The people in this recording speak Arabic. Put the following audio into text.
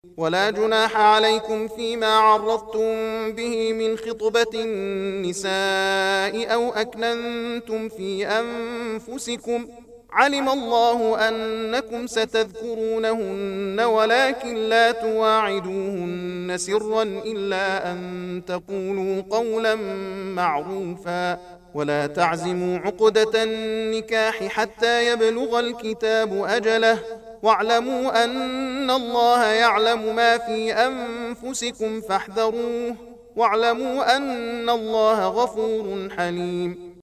ولا جناح عليكم فيما عرضتم به من خطبة النساء أو أكننتم في أنفسكم، علم الله أنكم ستذكرونهن ولكن لا تواعدوهن سرا إلا أن تقولوا قولا معروفا، ولا تعزموا عقدة النكاح حتى يبلغ الكتاب أجله، واعلموا أن الله يعلم ما في أنفسكم فاحذروه، واعلموا أن الله غفور حليم.